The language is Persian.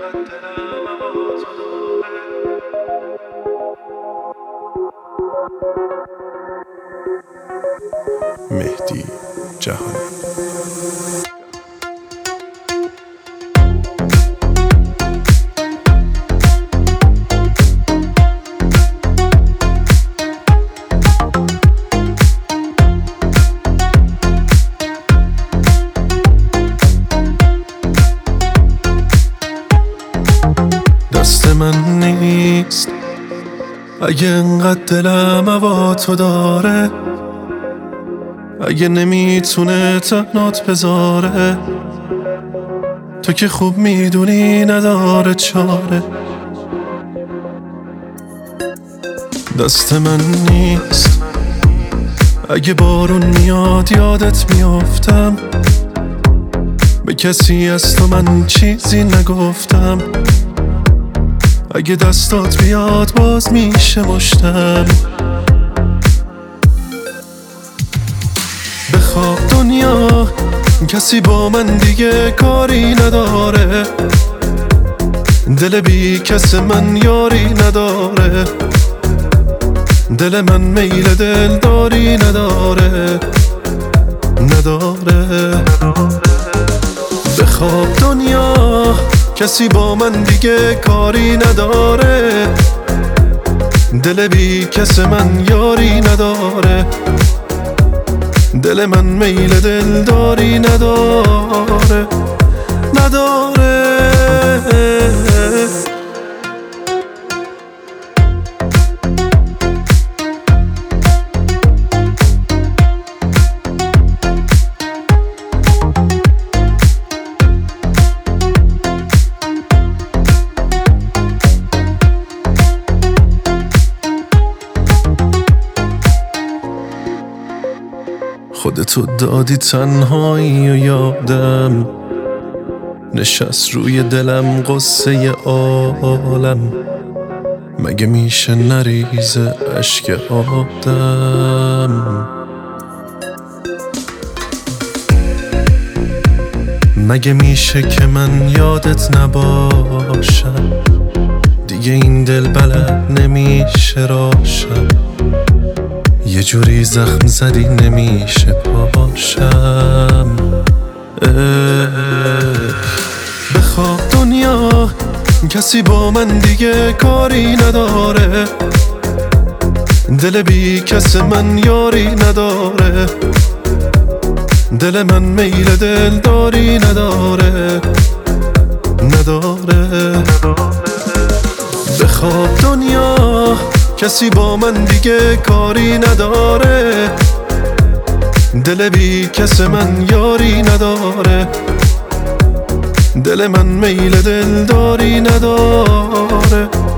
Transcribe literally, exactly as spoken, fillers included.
مهدی جهانی. دست من نیست اگه انقدر دلم هوا تو داره، اگه نمیتونه تنات بذاره، تو که خوب میدونی نداره چاره. دست من نیست اگه بارون میاد یادت میافتم، به کسی از تو من چیزی نگفتم، اگه دستات بیاد باز میشه مشتم. بخواب دنیا کسی با من دیگه کاری نداره، دل بی کس من یاری نداره، دل من میل دلداری نداره نداره. بخواب دنیا کسی با من دیگه کاری نداره، دل بی کس من یاری نداره، دل من میل دلداری نداره نداره. خودتو دادی تنهایی و یادم نشست روی دلم قصه عالم، مگه میشه نریزه اشک آدم؟ مگه میشه که من یادت نباشم، دیگه این دل بلد نمیشه راشم، یه جوری زخم زدی نمیشه پاشم. بخواب دنیا کسی با من دیگه کاری نداره، دل بی کس من یاری نداره، دل من میل دلداری نداره نداره. بخواب دنیا کسی با من دیگه کاری نداره، دل بی کس من یاری نداره، دل من میل دلداری نداره